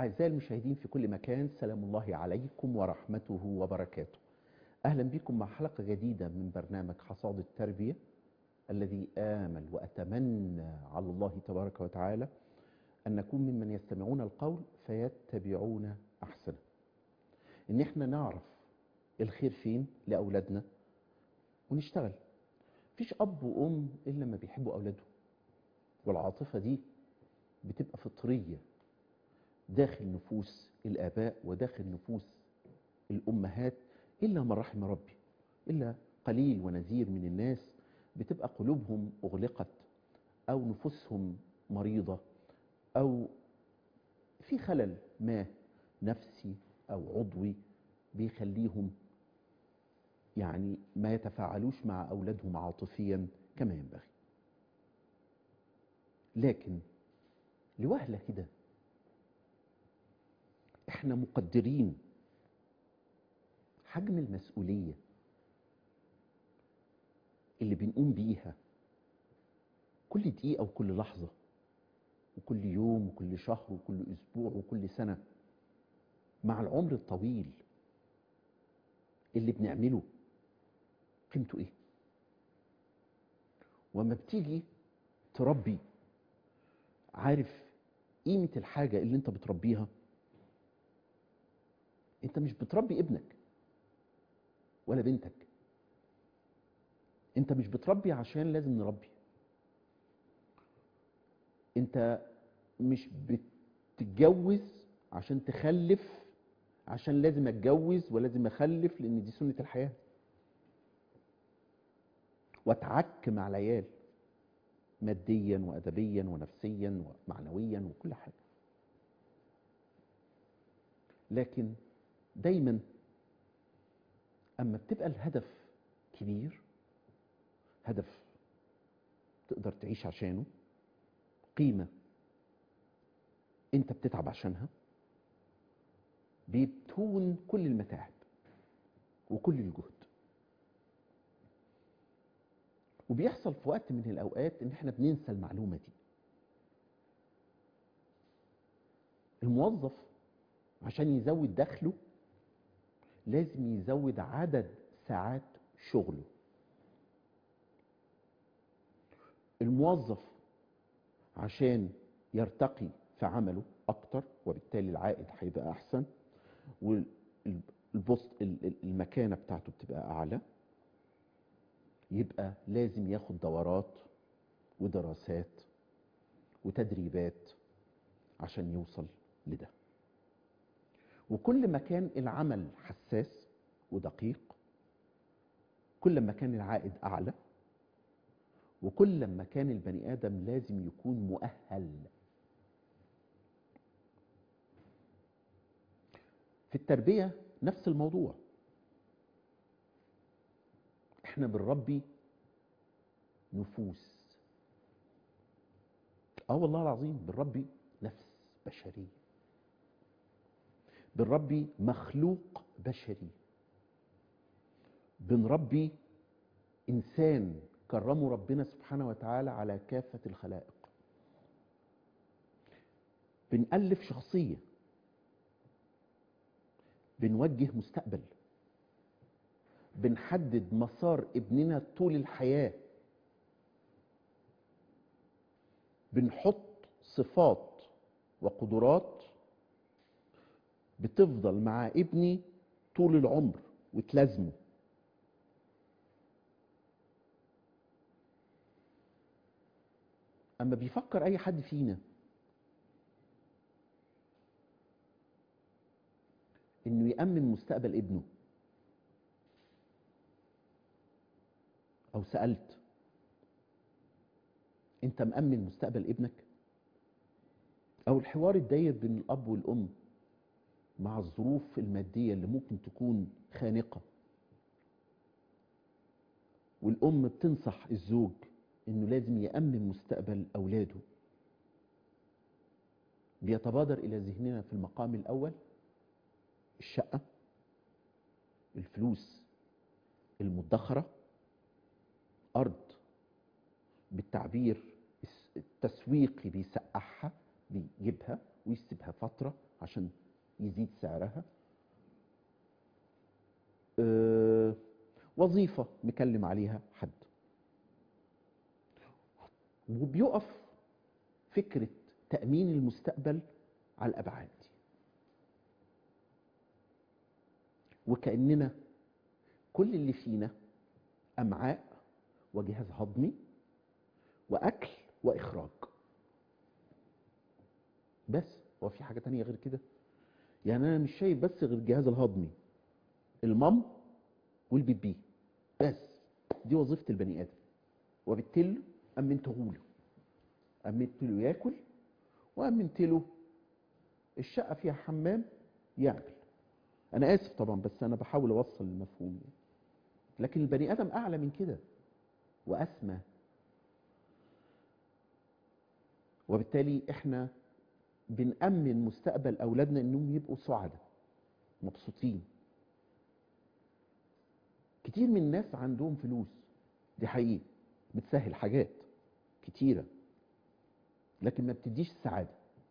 أعزائي المشاهدين في كل مكان، سلام الله عليكم ورحمته وبركاته. أهلا بكم مع حلقة جديدة من برنامج حصاد التربية، الذي آمل وأتمنى على الله تبارك وتعالى أن نكون ممن يستمعون القول فيتبعون أحسنه. إن إحنا نعرف الخير فين لأولادنا ونشتغل. مفيش أب وأم إلا ما بيحبوا أولادهم، والعاطفة دي بتبقى فطرية داخل نفوس الآباء وداخل نفوس الأمهات، إلا من رحم ربي. إلا قليل ونذير من الناس بتبقى قلوبهم أغلقت أو نفوسهم مريضة أو في خلل ما نفسي أو عضوي بيخليهم ما يتفاعلوش مع أولادهم عاطفيا كما ينبغي. لكن لوهلة كده احنا مقدرين حجم المسؤولية اللي بنقوم بيها كل دقيقة وكل لحظة وكل يوم وكل شهر وكل أسبوع وكل سنة مع العمر الطويل اللي بنعمله. قيمته ايه؟ وما بتيجي تربي، عارف قيمة الحاجة اللي انت بتربيها؟ انت مش بتربي ابنك ولا بنتك، انت مش بتربي عشان لازم نربي، انت مش بتتجوز عشان تخلف عشان لازم اتجوز ولازم اخلف لان دي سنة الحياة واتعك مع العيال ماديا وادبيا ونفسيا ومعنويا وكل حاجة. لكن دايما اما بتبقى الهدف كبير، هدف تقدر تعيش عشانه، قيمة انت بتتعب عشانها، بيبتون كل المتاعب وكل الجهد. وبيحصل في وقت من الأوقات إن احنا بننسى المعلومة دي. الموظف عشان يزود دخله لازم يزود عدد ساعات شغله. الموظف عشان يرتقي في عمله أكتر وبالتالي العائد هيبقى أحسن والبوست المكانة بتاعته بتبقى أعلى، يبقى لازم ياخد دورات ودراسات وتدريبات عشان يوصل لده. وكل ما كان العمل حساس ودقيق كل ما كان العائد أعلى، وكل ما كان البني آدم لازم يكون مؤهل. في التربية نفس الموضوع، احنا بنربي نفوس. والله العظيم بنربي نفس بشرية، بنربي مخلوق بشري، بنربي إنسان كرمه ربنا سبحانه وتعالى على كافة الخلائق، بنألف شخصية، بنوجه مستقبل، بنحدد مسار ابننا طول الحياة، بنحط صفات وقدرات بتفضل مع ابني طول العمر وتلازمه. أما بيفكر أي حد فينا إنه يأمن مستقبل ابنه، أو سألت أنت مأمن مستقبل ابنك؟ أو الحوار الداير بين الأب والأم مع الظروف المادية اللي ممكن تكون خانقة، والأم بتنصح الزوج إنه لازم يأمن مستقبل أولاده، بيتبادر إلى ذهننا في المقام الأول الشقة، الفلوس المدخرة، أرض بالتعبير التسويقي بيسقعها بيجيبها ويسيبها فترة عشان يزيد سعرها. وظيفة مكلم عليها حد، وبيقف فكرة تأمين المستقبل على الأبعاد دي. وكأننا كل اللي فينا أمعاء وجهاز هضمي وأكل وإخراج بس. هو في حاجة تانية غير كده؟ يعني أنا مش شايف بس غير الجهاز الهضمي، المام والبيبي بس. دي وظيفة البني آدم، وبالتالي أمنته له ياكل، وأمنت له الشقة فيها حمام يعمل. أنا آسف طبعا، بس أنا بحاول أوصل المفهوم. لكن البني آدم أعلى من كده وأسمى، وبالتالي إحنا بنأمن مستقبل أولادنا إنهم يبقوا سعداء مبسوطين. كتير من الناس عندهم فلوس، دي حقيقة بتسهل حاجات كتيرة، لكن ما بتديش السعادة.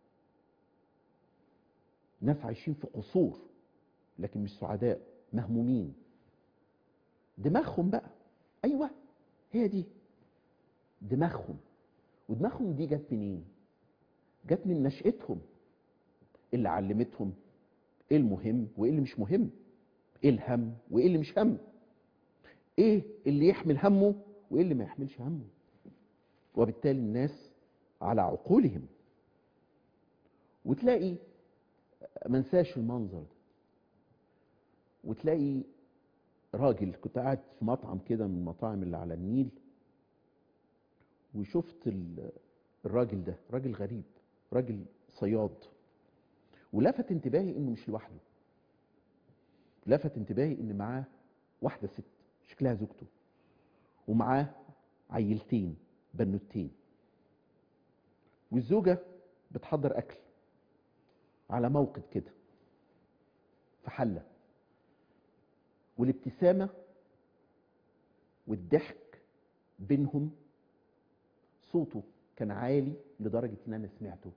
ناس عايشين في قصور لكن مش سعداء، مهمومين. دماغهم بقى، أيوة هي دي دماغهم. ودماغهم دي جت منين؟ جت من نشأتهم اللي علمتهم ايه المهم وايه اللي مش مهم، ايه الهم وايه اللي مش هم، ايه اللي يحمل همه وايه اللي ما يحملش همه. وبالتالي الناس على عقولهم. وتلاقي، منساش المنظر ده، وتلاقي راجل، كنت قاعد في مطعم كده من المطاعم اللي على النيل، وشفت الراجل ده، راجل غريب، راجل صياد. ولفت انتباهي انه مش لوحده، لفت انتباهي ان معاه واحدة ست شكلها زوجته، ومعاه عيلتين بنوتين، والزوجة بتحضر اكل على موقد كده في حلة. والابتسامة والضحك بينهم، صوته كان عالي لدرجة ان انا سمعته.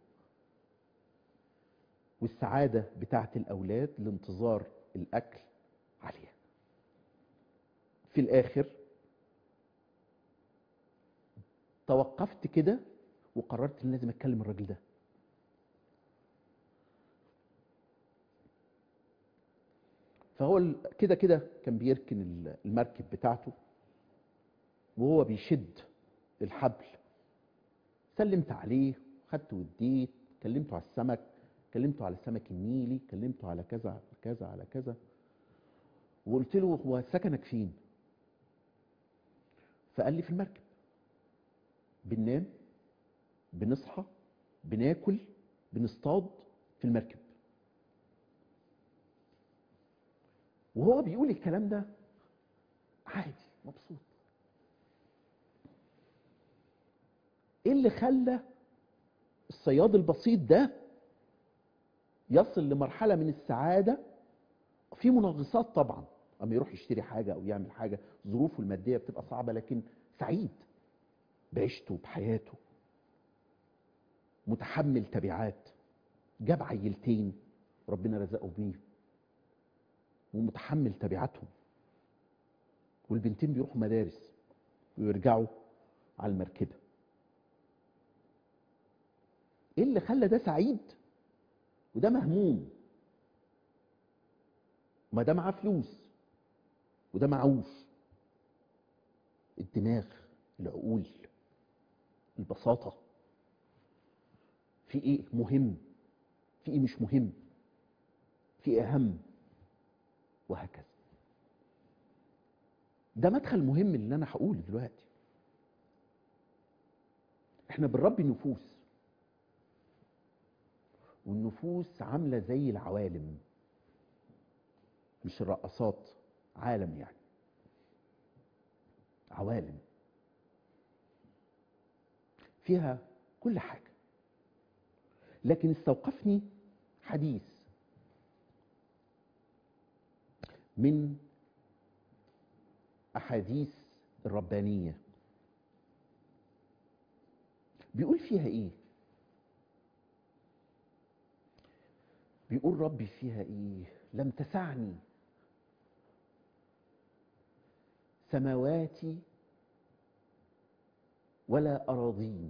والسعادة بتاعت الاولاد لانتظار الاكل عالية. في الاخر توقفت كده وقررت ان لازم اتكلم الراجل ده. فهو كده كده كان بيركن المركب بتاعته، وهو بيشد الحبل سلمت عليه، خدت وديت، كلمته على السمك، كلمته على السمك النيلي، كلمته على كذا على كذا على كذا. وقلت له هو سكنك فين؟ فقال لي في المركب. بننام، بنصحى، بناكل، بنصطاد في المركب. وهو بيقول الكلام ده عادي مبسوط. ايه اللي خلى الصياد البسيط ده يصل لمرحلة من السعادة؟ في منغصات طبعا، اما يروح يشتري حاجة او يعمل حاجة ظروفه المادية بتبقى صعبة، لكن سعيد بعيشته بحياته، متحمل تبعات، جاب عيلتين ربنا رزقه بيه ومتحمل تبعاتهم، والبنتين بيروحوا مدارس ويرجعوا على المركبة. ايه اللي خلى ده سعيد وده مهموم؟ ما ده معاه فلوس وده معوش. الدماغ، العقول، البساطة. في ايه مهم، في ايه مش مهم، في ايه اهم، وهكذا. ده مدخل مهم اللي انا هقوله دلوقتي. احنا بنربي نفوس، والنفوس عاملة زي العوالم، مش الرقصات، عالم يعني، عوالم فيها كل حاجة. لكن استوقفني حديث من أحاديث الربانية، بيقول فيها إيه؟ بيقول ربي فيها ايه؟ لم تسعني سماواتي ولا أراضيني،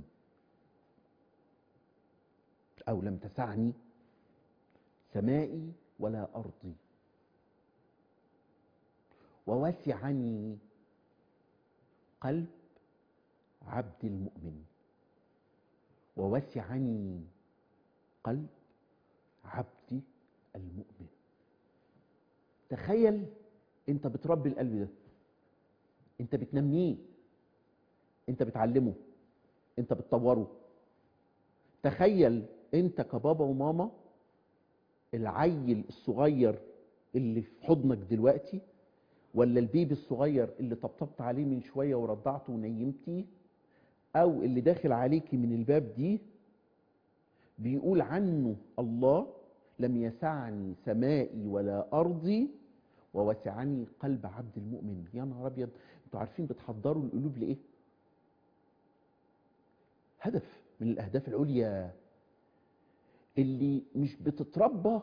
أو لم تسعني سمائي ولا أرضي، ووسعني قلب عبد المؤمن، ووسعني قلب عبدي المؤمن. تخيل انت بتربي القلب ده، انت بتنميه، انت بتعلمه، انت بتطوره. تخيل انت كبابا وماما العيل الصغير اللي في حضنك دلوقتي، ولا البيبي الصغير اللي طبطبت عليه من شوية ورضعته ونيمتيه، او اللي داخل عليكي من الباب دي، بيقول عنه الله لم يسعني سمائي ولا أرضي ووسعني قلب عبد المؤمن. يا نهار أبيض، انتوا عارفين بتحضروا القلوب لإيه؟ هدف من الأهداف العليا اللي مش بتتربى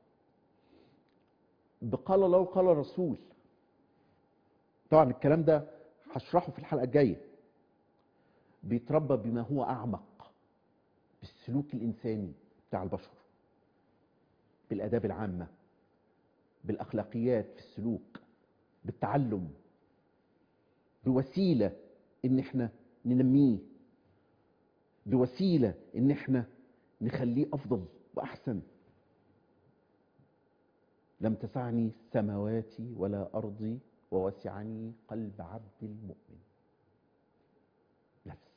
بقال الله وقال الرسول. طبعا الكلام ده هشرحه في الحلقة الجاية. بيتربى بما هو أعمق، بالسلوك الإنساني بتاع البشر، بالآداب العامة، بالأخلاقيات في السلوك، بالتعلم، بوسيلة إن إحنا ننميه، بوسيلة إن إحنا نخليه أفضل وأحسن. لم تسعني سماواتي ولا أرضي ووسعني قلب عبد المؤمن. نفس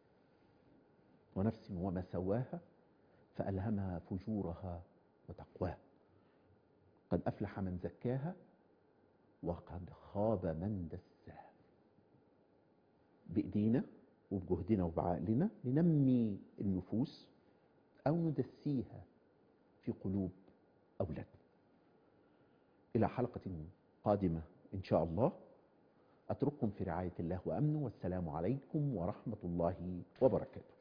ونفس وما سواها فألهمها فجورها وتقواها. قد أفلح من زكاها وقد خاب من دساها. بإيدينا وبجهدنا وبعقلنا ننمي النفوس أو ندسيها في قلوب أولادنا. إلى حلقة قادمة إن شاء الله، أترككم في رعاية الله وأمنه، والسلام عليكم ورحمة الله وبركاته.